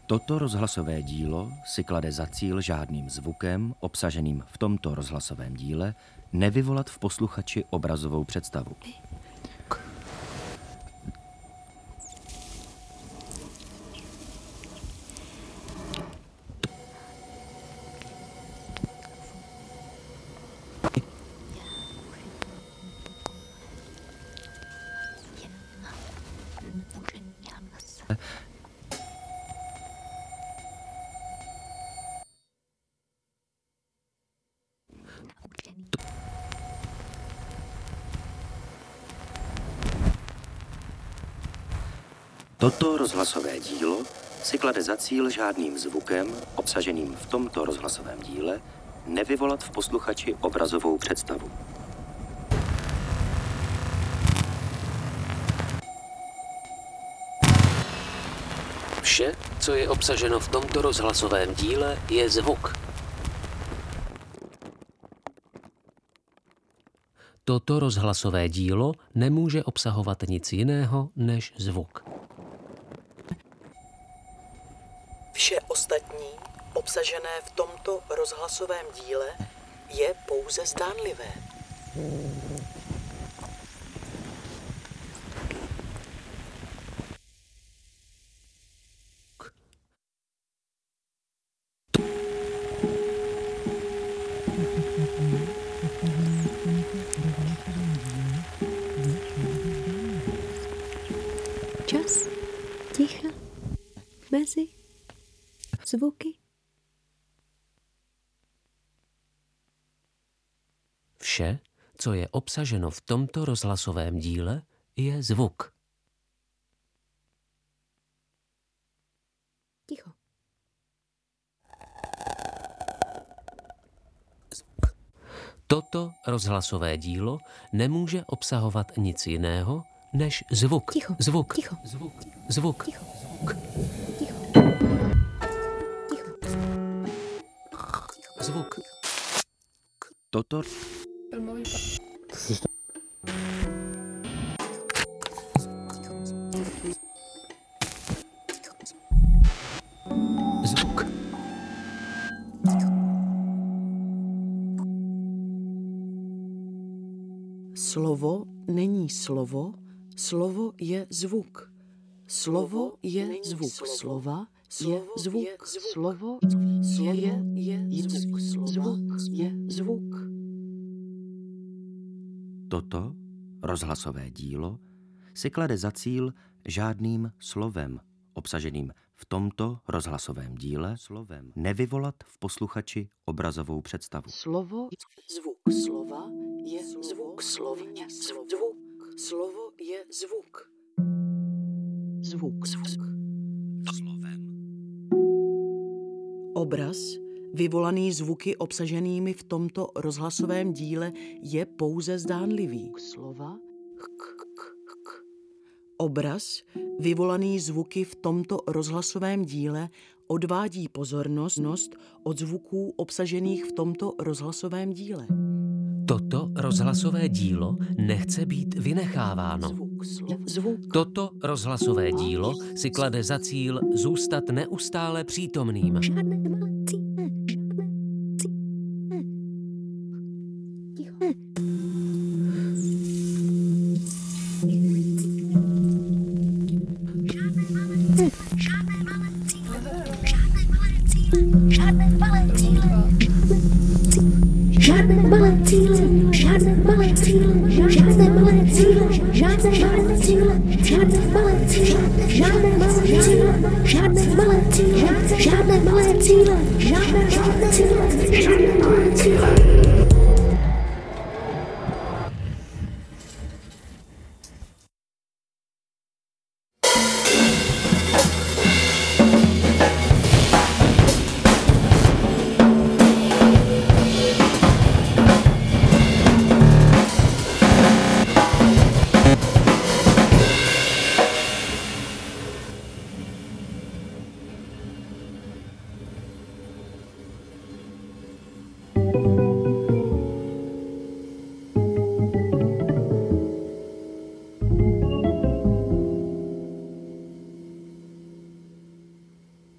Toto rozhlasové dílo si klade za cíl žádným zvukem obsaženým v tomto rozhlasovém díle nevyvolat v posluchači obrazovou představu. Toto rozhlasové dílo si klade za cíl žádným zvukem obsaženým v tomto rozhlasovém díle nevyvolat v posluchači obrazovou představu. Vše, co je obsaženo v tomto rozhlasovém díle, je zvuk. Toto rozhlasové dílo nemůže obsahovat nic jiného než zvuk. Vše ostatní, obsažené v tomto rozhlasovém díle, je pouze zdánlivé. Čas, ticha, mezi, zvuky. Vše, co je obsaženo v tomto rozhlasovém díle, je zvuk. Ticho. Toto rozhlasové dílo nemůže obsahovat nic jiného než zvuk. Ticho. Zvuk. Ticho. Zvuk. Zvuk. Ticho. Ticho. Ticho. Zvuk. Toto Zvuk. Slovo není slovo, slovo je zvuk. Slovo je zvuk slova, je zvuk. Slovo je zvuk. Zvuk je zvuk. Toto rozhlasové dílo si klade za cíl žádným slovem obsaženým v tomto rozhlasovém díle nevyvolat v posluchači obrazovou představu. Slovo, zvuk slova je zvuk slova. Zvuk. Slovo je zvuk. Zvuk. Slovem. Obraz, vyvolaný zvuky obsaženými v tomto rozhlasovém díle, je pouze zdánlivý. Slova. Obraz, vyvolaný zvuky v tomto rozhlasovém díle, odvádí pozornost od zvuků obsažených v tomto rozhlasovém díle. Toto rozhlasové dílo nechce být vynecháváno. Zvuk. Toto rozhlasové dílo si klade za cíl zůstat neustále přítomným. Žádné malé cíle. Ticho. Žádné malé cíle. Žádné malé cíle. Žádné malé cíle. Žádné malé cíle. Žádné malé cíle. Žádné malé cíle. Žádné malé cíle. Žádné malé cíle. Žádné malé cíle. Žádné malé cíle. Žádné malé cíle.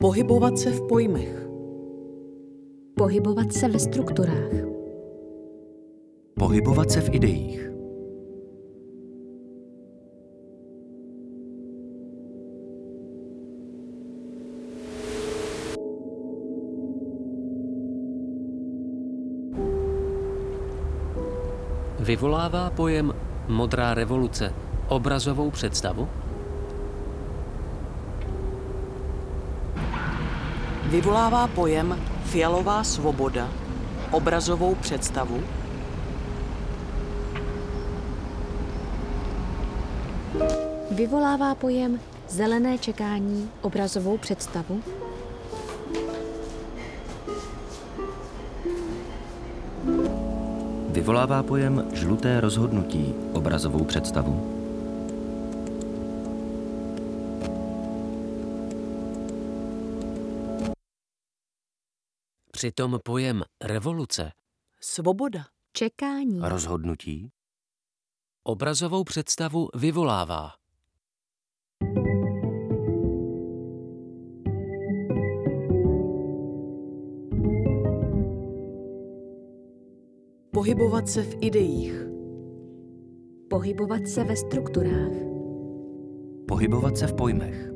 Pohybovat se v pojmech. Pohybovat se ve strukturách. Pohybovat se v ideích. Vyvolává pojem modrá revoluce obrazovou představu? Vyvolává pojem fialová svoboda obrazovou představu? Vyvolává pojem zelené čekání obrazovou představu? Vyvolává pojem žluté rozhodnutí obrazovou představu? Přitom pojem revoluce Svoboda. Čekání. Rozhodnutí? obrazovou představu vyvolává. Pohybovat se v ideích. Pohybovat se ve strukturách. Pohybovat se v pojmech.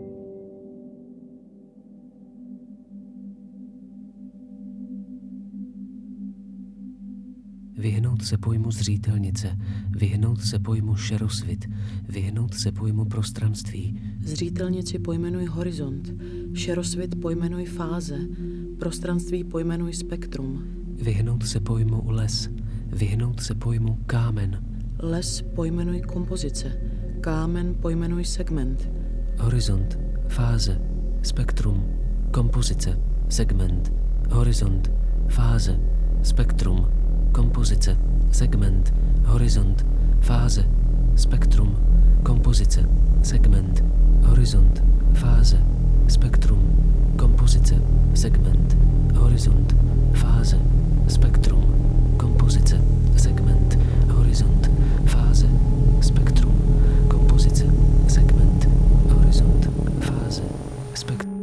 Vyhnout se pojmu zřítelnice, vyhnout se pojmu šerosvit, vyhnout se pojmu prostranství, Zřítelnici pojmenuj horizont, šerosvit pojmenuj fáze, prostranství pojmenuj spektrum. vyhnout se pojmu les, vyhnout se pojmu kámen, Les pojmenuj kompozice, kámen pojmenuj segment. horizont, fáze, spektrum, kompozice, segment, horizont, fáze, spektrum, kompozice, segment, horizont, fáze, spektrum, kompozice, segment, horizont, fáze, spektrum, kompozice, segment, horizont, fáze, spektrum, kompozice, segment, horizont, fáze, spektrum, kompozice, segment, horizont, fáze, spektrum.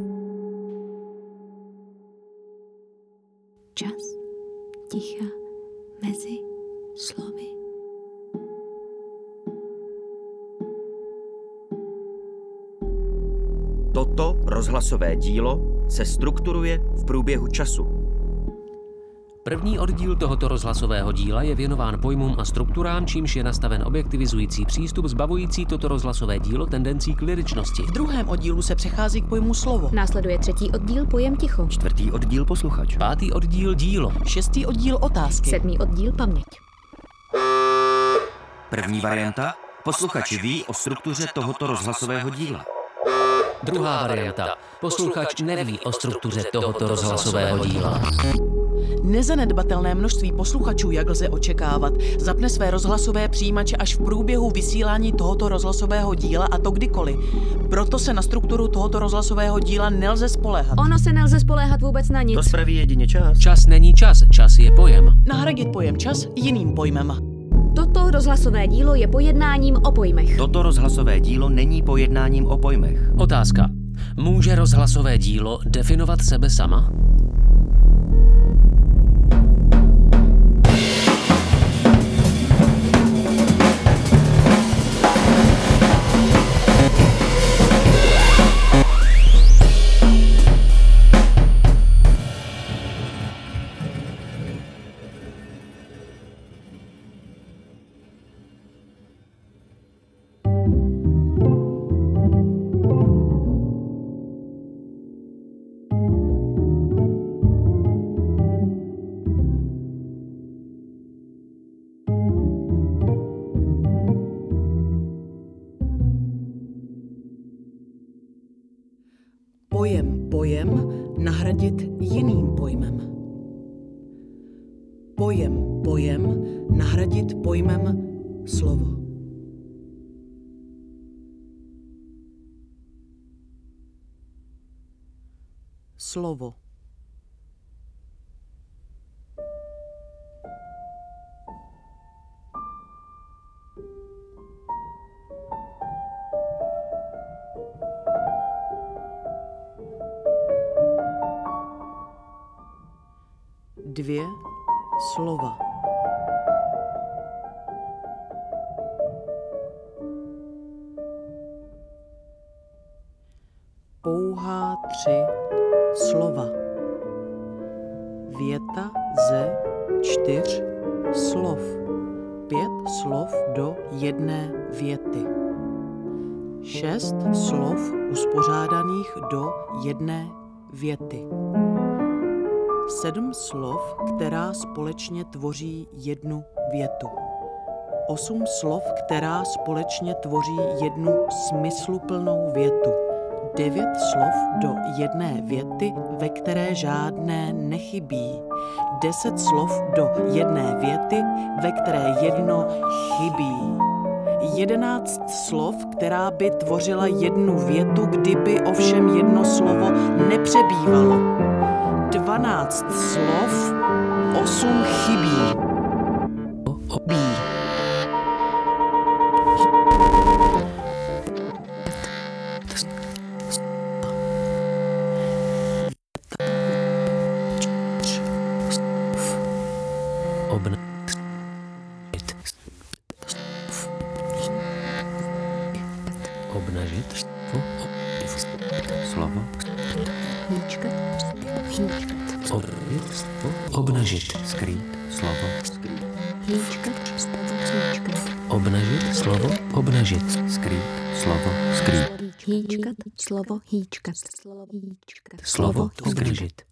Čas ticha mezi slovy. Toto rozhlasové dílo se strukturuje v průběhu času. První oddíl tohoto rozhlasového díla je věnován pojmům a strukturám, čímž je nastaven objektivizující přístup zbavující toto rozhlasové dílo tendencí k lyričnosti. V druhém oddílu se přechází k pojmu slovo. Následuje třetí oddíl pojem ticho. Čtvrtý oddíl posluchač. Pátý oddíl dílo. Šestý oddíl otázky. Sedmý oddíl paměť. První varianta. Posluchač ví o struktuře tohoto rozhlasového díla. Druhá varianta. Posluchač neví o struktuře tohoto rozhlasového díla. Nezanedbatelné množství posluchačů, jak lze očekávat, zapne své rozhlasové přijímače až v průběhu vysílání tohoto rozhlasového díla, a to kdykoliv. Proto se na strukturu tohoto rozhlasového díla nelze spoléhat. Ono se nelze spoléhat vůbec na nic. To spraví jedině čas. Čas není čas, čas je pojem. Nahradit pojem čas jiným pojmem. Toto rozhlasové dílo je pojednáním o pojmech. Toto rozhlasové dílo není pojednáním o pojmech. Otázka. Může rozhlasové dílo definovat sebe sama? Pojem nahradit jiným pojmem. Pojem nahradit pojmem slovo. Slovo. 2 slova. Pouhá 3 slova. Věta ze 4 slov. 5 slov do jedné věty. 6 slov uspořádaných do jedné věty. 7 slov, která společně tvoří jednu větu. 8 slov, která společně tvoří jednu smysluplnou větu. 9 slov do jedné věty, ve které žádné nechybí. 10 slov do jedné věty, ve které jedno chybí. 11 slov, která by tvořila jednu větu, kdyby ovšem jedno slovo nepřebývalo. 12 slov, 8 chybí. Obnažit. Slovo. Obnažit. Skrýt. Slovo. Obnažit. Slovo. Obnažit. Skrýt. Slovo. Skrýt. Hýčkat. Slovo hýčkat. Slovo obnažit.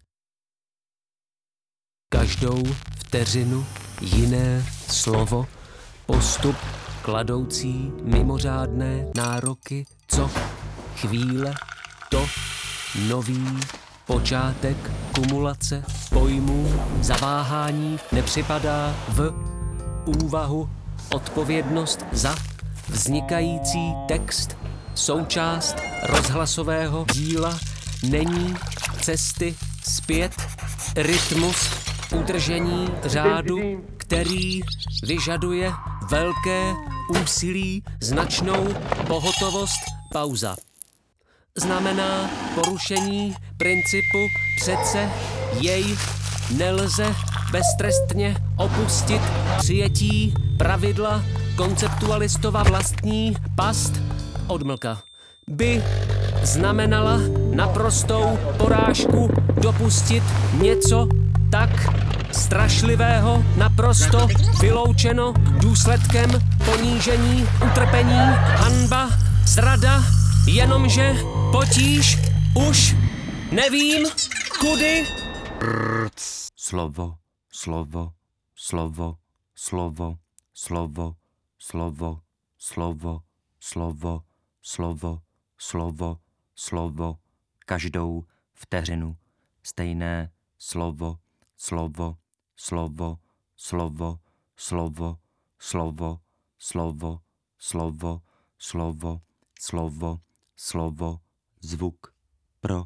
Každou vteřinu jiné slovo, postup kladoucí mimořádné nároky, co chvíle, to nový počátek kumulace pojmů, zaváhání nepřipadá v úvahu, odpovědnost za vznikající text, součást rozhlasového díla, není cesty zpět, rytmus udržení řádu, který vyžaduje velké úsilí, značnou pohotovost, pauza. Znamená porušení principu, přece jej nelze beztrestně opustit, přijetí pravidla konceptualistova vlastní past, odmlka, by znamenala naprostou porážku dopustit něco tak strašlivého, naprosto vyloučeno důsledkem ponížení, utrpení, hanba, zrada, jenomže potíž už nevím, kudy. Slovo, slovo, slovo, slovo, slovo, slovo, slovo, slovo, slovo, slovo, slovo, každou vteřinu stejné slovo, slovo, slovo, slovo, slovo, slovo, slovo, slovo, slovo, slovo, slovo, zvuk, pro,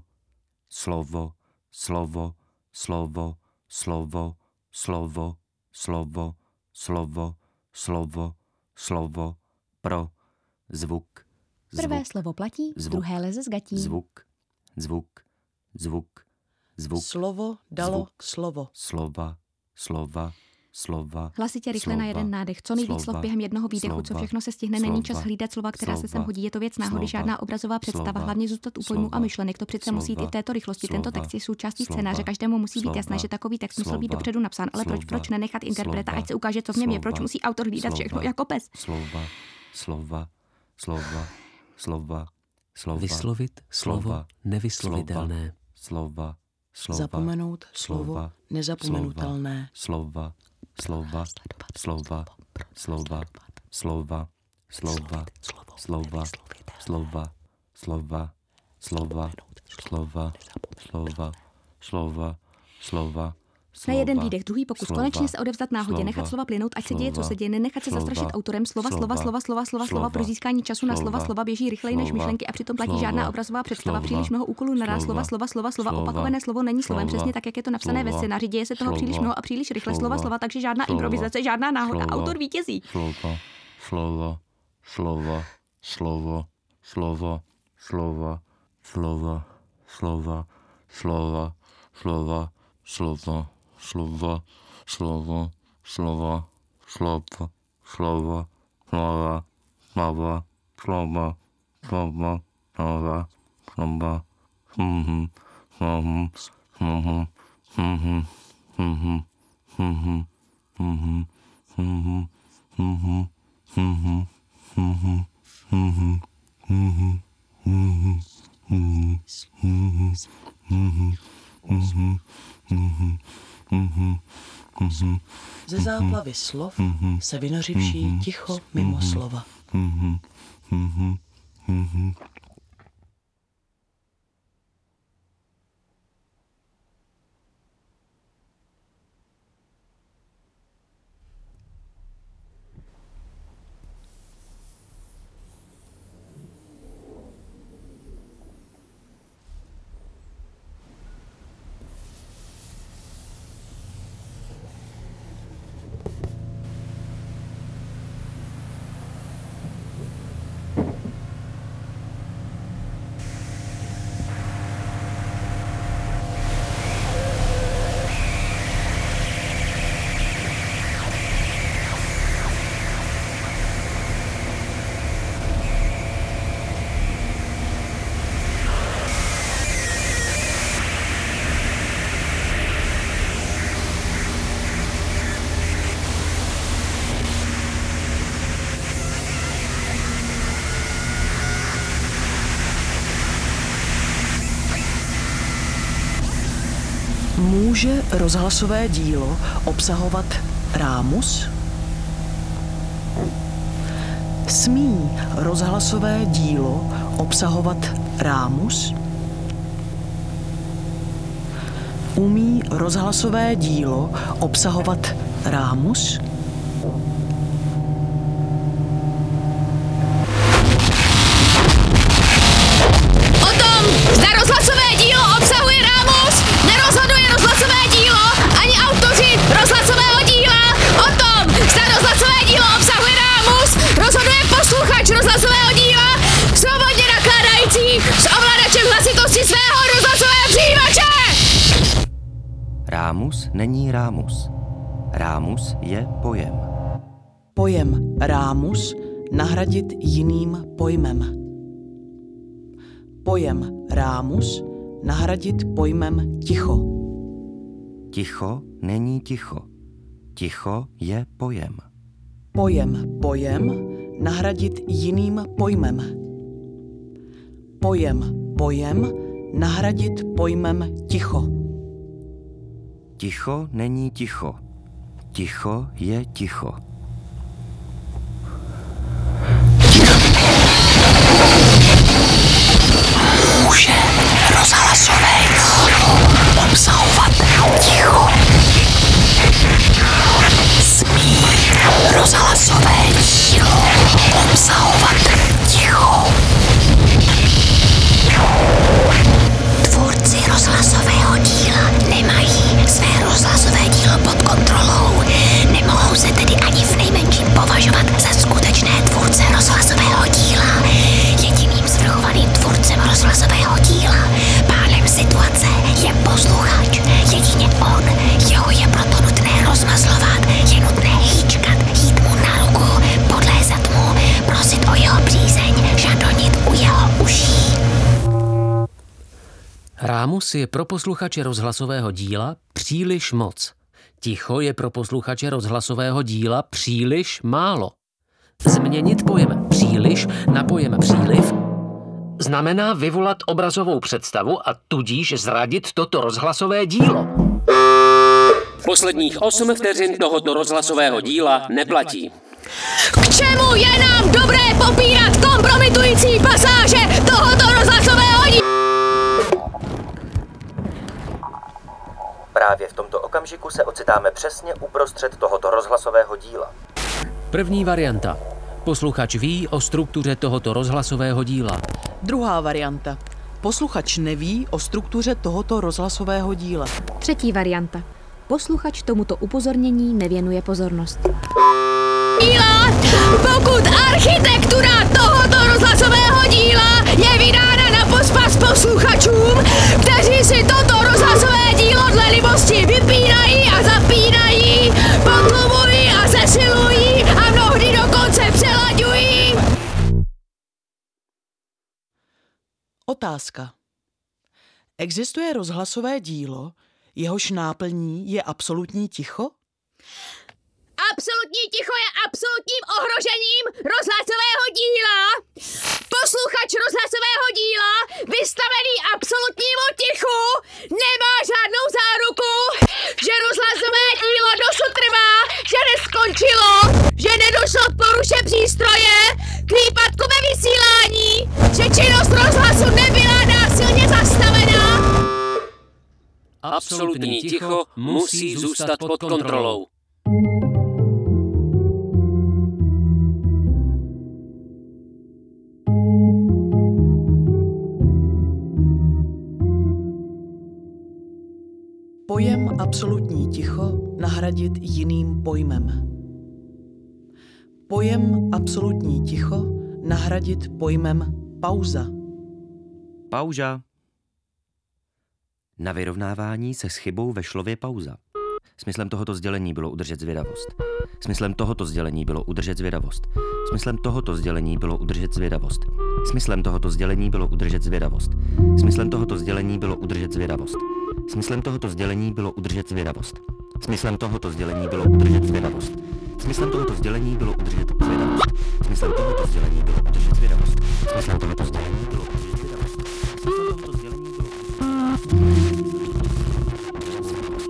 slovo, slovo, slovo, slovo, slovo, slovo, slovo, slovo, slovo, pro, zvuk, Prvé slovo platí, zvuk, druhé leze z gatí. Zvuk, zvuk, zvuk, zvuk. Slovo dalo Zvuk. slovo. Slova, slova, slova. Hlasitě rychle na jeden nádech. Co nejvíc slov během jednoho výdechu, co všechno se stihne, není čas hlídat slova, která se sem hodí. Je to věc náhody, žádná obrazová představa, hlavně zůstat u pojmů a myšlenek. To přece musí jít i v této rychlosti. Tento text je součástí scénáře. Každému musí být jasné, že takový text musel být dopředu napsán, ale proč nenechat interpreta, ať se ukáže, co v něm je, proč musí autor hlídat všechno jako pes. Slova, slova, slova, slova, slova. Vyslovit slovo nevyslovitelné. Slova, slova. Zapomenout slovo nezapomenutelné. Slova, slova, slova, slova, slova, slova, slova, slova, slova, slova, slova, slova, slova, slova. Na jeden výdech, druhý pokus, konečně se odevzdat náhodě, nechat slova plynout, ať se děje, co se děje, nenechat se zastrašit autorem, slova pro získání času na slova běží rychleji než myšlenky a přitom platí žádná obrazová představa, příliš mnoho úkolů naráz, slova, opakované slovo není slovem, přesně tak, jak je to napsané ve scénáři, děje se toho příliš mnoho a příliš rychle, slova, takže žádná improvizace, žádná náhoda, autor vítězí. Slova, slova, slovo, slova, slova, slova, slova, slova, slova, slova, slova, slova, Ze záplavy slov se vynořivší ticho mimo slova. Může rozhlasové dílo obsahovat rámus? Smí rozhlasové dílo obsahovat rámus? Umí rozhlasové dílo obsahovat rámus? O tom, zda rozhlasové dílo obsahuje rámus, nerozhoduje rozhlasové dílo ani autoři rozhlasového díla. O tom, zda rozhlasové dílo obsahuje rámus, rozhoduje posluchač rozhlasového díla, svobodně nakládající s ovladačem hlasitosti svého rozhlasového přijímače. Rámus není rámus. Rámus je pojem. Pojem rámus nahradit jiným pojmem. Pojem rámus nahradit pojmem ticho. Ticho není ticho. Ticho je pojem. Pojem nahradit jiným pojmem. Pojem nahradit pojmem ticho. Ticho není ticho. Ticho je ticho. Může rozhlasové dílo obsahovat ticho. Smí rozhlasové dílo obsahovat ticho. Tvůrci rozhlasového díla nemají své rozhlasové dílo pod kontrolou. Nemohou se tedy ani v nejmenším považovat za skutečné tvůrce rozhlasového díla. Jediným svrchovaným tvůrcem rozhlasového díla, pánem situace, je posluchač. Jedině on, jeho je proto nutné rozmazlovat, je nutné hýčkat, jít mu na ruku, podlézat mu, prosit o jeho přízeň, žadonit u jeho uší. Rámus je pro posluchače rozhlasového díla příliš moc. Ticho je pro posluchače rozhlasového díla příliš málo. Změnit pojem příliš na pojem příliv znamená vyvolat obrazovou představu a tudíž zradit toto rozhlasové dílo. Posledních 8 vteřin tohoto rozhlasového díla neplatí. K čemu je nám dobré popírat kompromitující pasáže tohoto rozhlasového díla? Právě v tomto okamžiku se ocitáme přesně uprostřed tohoto rozhlasového díla. První varianta. Posluchač ví o struktuře tohoto rozhlasového díla. Druhá varianta. Posluchač neví o struktuře tohoto rozhlasového díla. Třetí varianta. Posluchač tomuto upozornění nevěnuje pozornost. Pokud architektura tohoto rozhlasového díla je vydána na pospas posluchačům, kteří si toto rozhlasové dílo dle libosti vypínají a Otázka. Existuje rozhlasové dílo, jehož náplní je absolutní ticho? Absolutní ticho je absolutním ohrožením rozhlasového díla. Posluchač rozhlasového díla, vystavený absolutnímu tichu, nemá žádnou záruku, že rozhlasové dílo dosud trvá, že neskončilo, že nedošlo k poruše přístroje, k výpadku ve vysílání, že činnost rozhlasu nebyla násilně zastavená. Absolutní ticho musí zůstat pod kontrolou. Pojem absolutní ticho nahradit jiným pojmem. Pojem absolutní ticho nahradit pojmem pauza. Pauza. Na vyrovnávání se s chybou ve slově pauza. Smyslem tohoto sdělení bylo udržet zvědavost. Smyslem tohoto sdělení bylo udržet zvědavost. Smyslem tohoto sdělení bylo udržet zvědavost. Smyslem tohoto sdělení bylo udržet zvědavost. Smyslem tohoto sdělení bylo udržet zvědavost. Smyslem tohoto sdělení bylo udržet zvědavost. Smyslem tohoto sdělení bylo udržet zvědavost. Smyslem tohoto sdělení bylo udržet zvědavost. Smyslem tohoto sdělení bylo udržet zvědavost. Smyslem tohoto sdělení bylo udržet zvědavost. Smyslem tohoto sdělení bylo udržet zvědavost.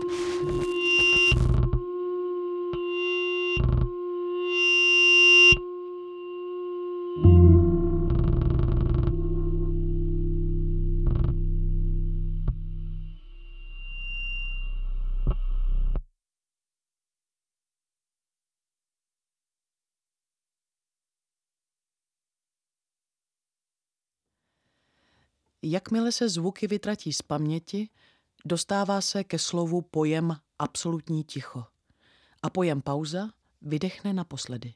Jakmile se zvuky vytratí z paměti, dostává se ke slovu pojem absolutní ticho. A pojem pauza vydechne naposledy.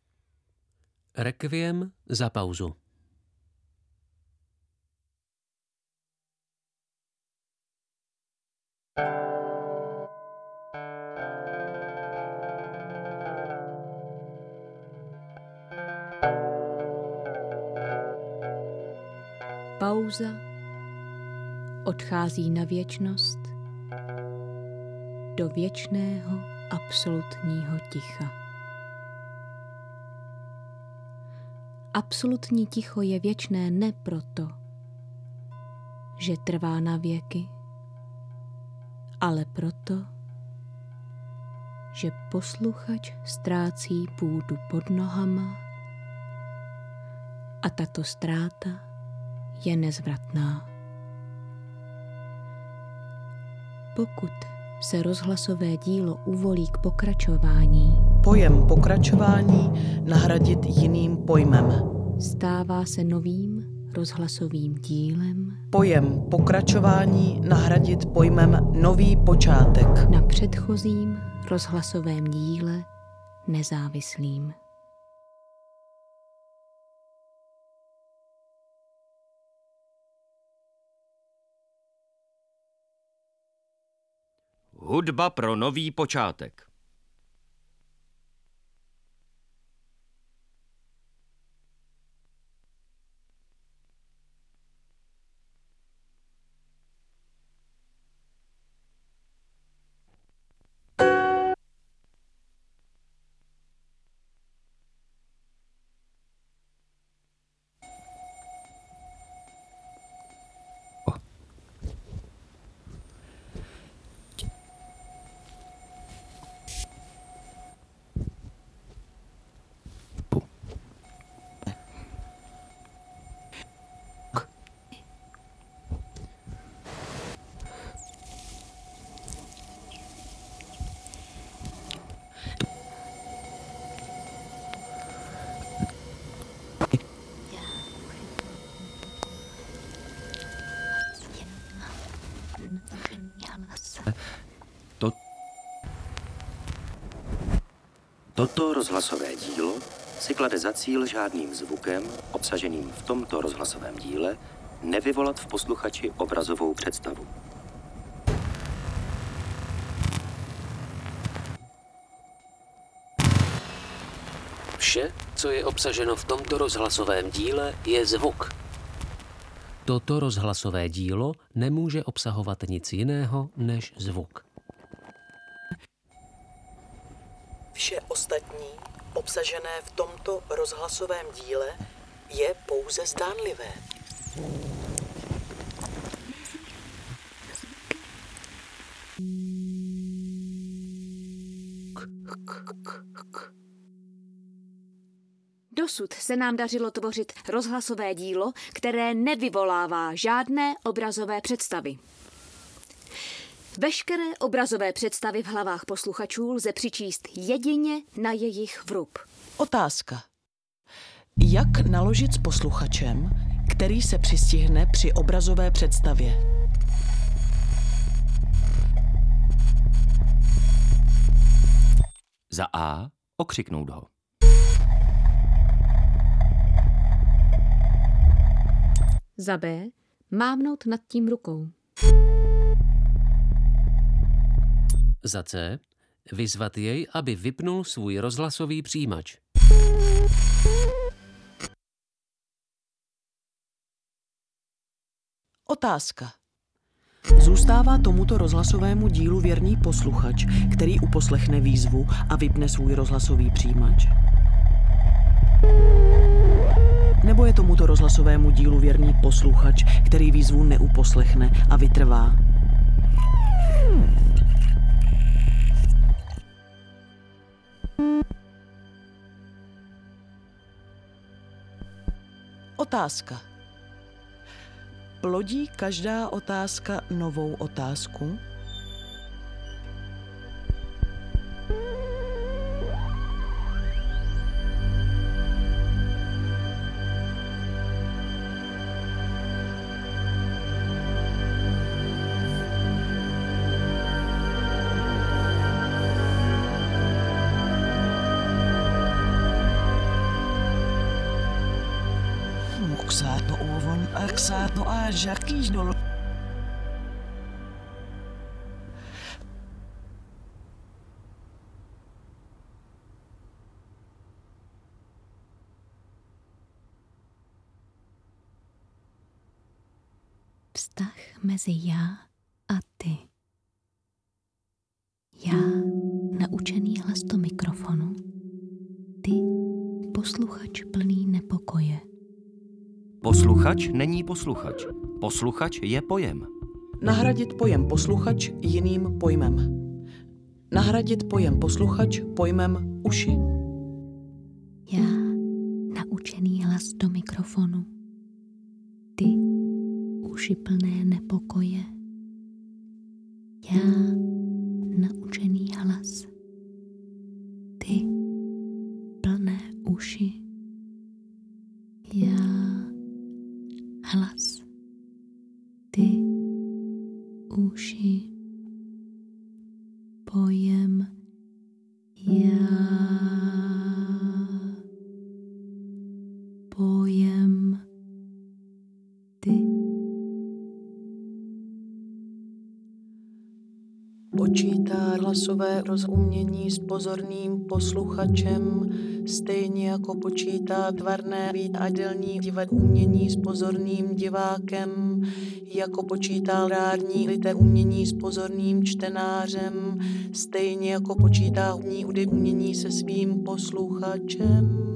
Rekviem za pauzu. Pauza odchází na věčnost do věčného absolutního ticha. Absolutní ticho je věčné ne proto, že trvá na věky, ale proto, že posluchač ztrácí půdu pod nohama a tato ztráta je nezvratná. Pokud se rozhlasové dílo uvolí k pokračování, pojem pokračování nahradit jiným pojmem. Stává se novým rozhlasovým dílem. Pojem pokračování nahradit pojmem nový počátek. Na předchozím rozhlasovém díle nezávislým. Hudba pro nový počátek. Toto rozhlasové dílo si klade za cíl žádným zvukem, obsaženým v tomto rozhlasovém díle, nevyvolat v posluchači obrazovou představu. Vše, co je obsaženo v tomto rozhlasovém díle, je zvuk. Toto rozhlasové dílo nemůže obsahovat nic jiného než zvuk. Vše ostatní, obsažené v tomto rozhlasovém díle, je pouze zdánlivé. Dosud se nám dařilo tvořit rozhlasové dílo, které nevyvolává žádné obrazové představy. Veškeré obrazové představy v hlavách posluchačů lze přičíst jedině na jejich vrub. Otázka. Jak naložit s posluchačem, který se přistihne při obrazové představě? Za A. Okřiknout ho. Za B. Mávnout nad tím rukou. Za C. Vyzvat jej, aby vypnul svůj rozhlasový přijímač. Otázka. Zůstává tomuto rozhlasovému dílu věrný posluchač, který uposlechne výzvu a vypne svůj rozhlasový přijímač? Nebo je tomuto rozhlasovému dílu věrný posluchač, který výzvu neuposlechne a vytrvá? Otázka. Plodí každá otázka novou otázku? Vztah mezi já a ty. Já, naučený hlas do mikrofonu. Ty, posluchač plný nepokoje. Posluchač není posluchač. Posluchač je pojem. Nahradit pojem posluchač jiným pojmem. Nahradit pojem posluchač pojmem uši. Já, naučený hlas do mikrofonu. Ty, uši plné nepokoje. Já, naučený hlas. Ty, plné uši. Já, hlas. Ty, uši. Pojem. Já, pojem. Ty. Počítá hlasové rozumění s pozorným posluchačem, stejně jako počítá tvarné divadelní umění s pozorným divákem, jako počítá rádní umění s pozorným čtenářem, stejně jako počítá hudní umění se svým posluchačem.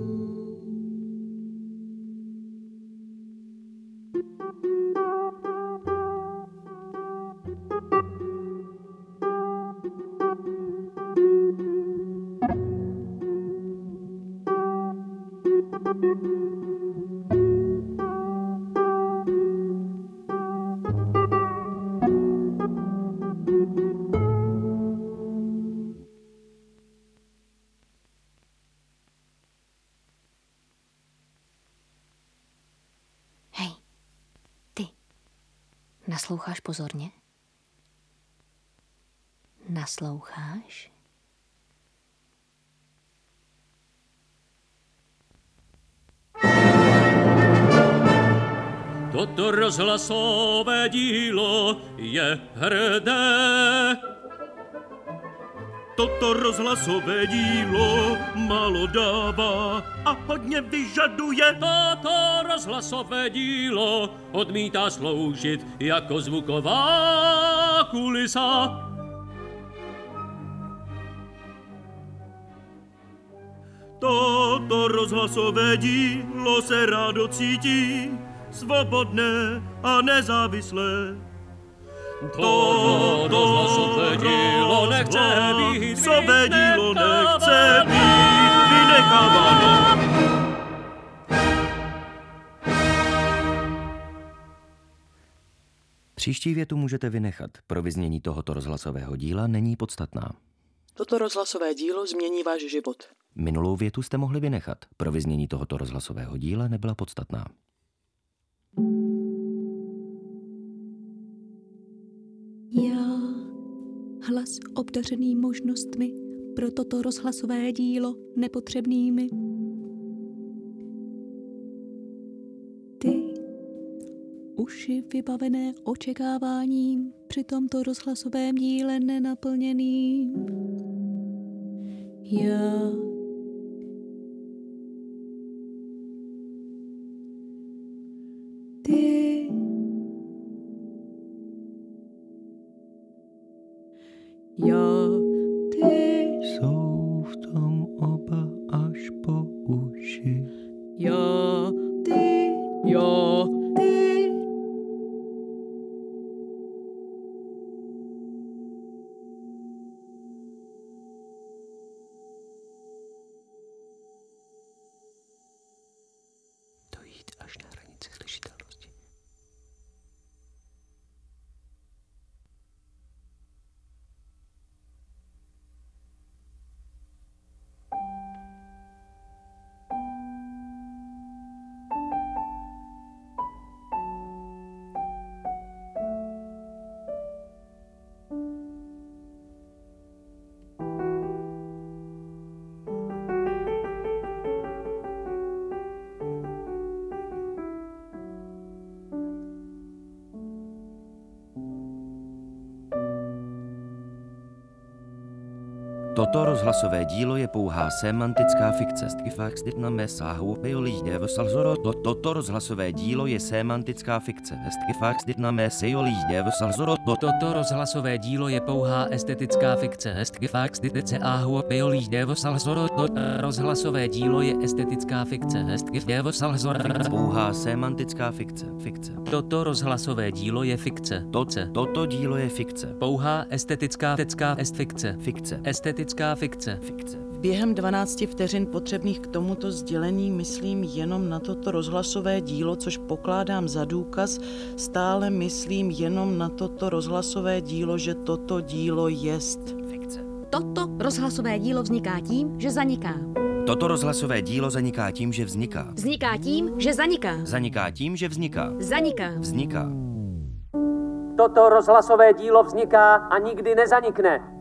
Hej, ty, nasloucháš pozorně? Nasloucháš? Toto rozhlasové dílo je hrdé. Toto rozhlasové dílo málo dává a hodně vyžaduje. Toto rozhlasové dílo odmítá sloužit jako zvuková kulisa. Toto rozhlasové dílo se rádo cítí, svobodné a nezávislé. Toto rozhlasové dílo nechce být vynecháváno. Příští větu můžete vynechat. Pro vyznění tohoto rozhlasového díla není podstatná. Toto rozhlasové dílo změní váš život. Minulou větu jste mohli vynechat. Pro vyznění tohoto rozhlasového díla nebyla podstatná. Já, hlas obdařený možnostmi, pro toto rozhlasové dílo nepotřebnými. Ty, uši vybavené očekáváním, při tomto rozhlasovém díle nenaplněným. Já, ty, já, ty, Jsou v tom oba až po uši. já, ty, já, ty. Dojít až na hranici slyšitelnosti. Toto rozhlasové dílo je pouhá sémantická fikce. Toto rozhlasové dílo je sémantická fikce. Toto rozhlasové dílo je pouhá estetická fikce. Rozhlasové dílo je estetická fikce. Pouhá sémantická fikce. Toto rozhlasové dílo je fikce. Toto dílo je fikce. Pouhá estetická fikce. Fikce. Estetická fikce. Během 12 vteřin potřebných k tomuto sdělení myslím jenom na toto rozhlasové dílo, což pokládám za důkaz. Stále myslím jenom na toto rozhlasové dílo, že toto dílo jest. Fikce. Toto rozhlasové dílo vzniká tím, že zaniká. Toto rozhlasové dílo zaniká tím, že vzniká. Vzniká tím, že zaniká. Zaniká tím, že vzniká. Zaniká. Vzniká. Toto rozhlasové dílo vzniká a nikdy nezanikne.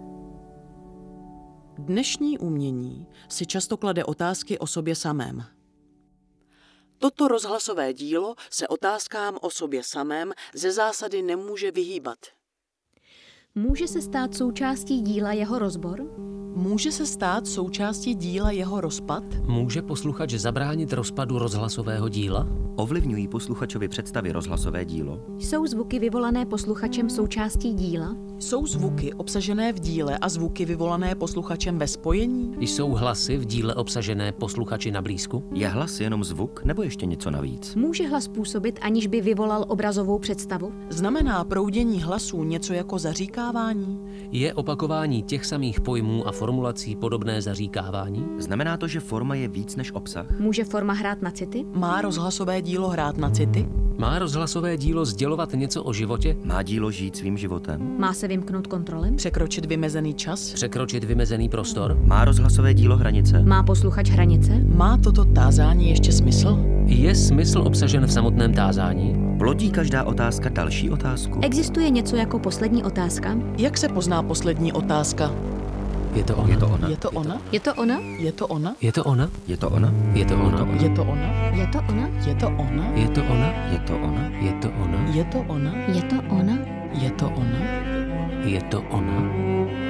Dnešní umění si často klade otázky o sobě samém. Toto rozhlasové dílo se otázkám o sobě samém ze zásady nemůže vyhýbat. Může se stát součástí díla jeho rozbor? Může se stát součástí díla jeho rozpad? Může posluchač zabránit rozpadu rozhlasového díla? Ovlivňují posluchačovi představy rozhlasové dílo? Jsou zvuky vyvolané posluchačem součástí díla? Jsou zvuky obsažené v díle a zvuky vyvolané posluchačem ve spojení? Jsou hlasy v díle obsažené posluchači na blízku? Je hlas jenom zvuk nebo ještě něco navíc? Může hlas působit, aniž by vyvolal obrazovou představu? Znamená proudění hlasů něco jako zaříkávání? Je opakování těch samých pojmů a formulací podobné zaříkávání? Znamená to, že forma je víc než obsah? Může forma hrát na city? Má rozhlasové dílo hrát na city? Má rozhlasové dílo sdělovat něco o životě? Má dílo žít svým životem? Má se vymknout kontrolem? Překročit vymezený čas? Překročit vymezený prostor? Má rozhlasové dílo hranice? Má posluchač hranice? Má toto tázání ještě smysl? Je smysl obsažen v samotném tázání? Plodí každá otázka další otázku? Existuje něco jako poslední otázka? Jak se pozná poslední otázka? Je to ona? Je to ona? Je to ona? Je to ona? Je to ona? Je to ona? Je to ona? Je to ona? Je to ona? Je to ona? Je to ona? Je to ona? Je to ona? Je to ona? Je to ona? Je to ona? Je to ona? Je to ona?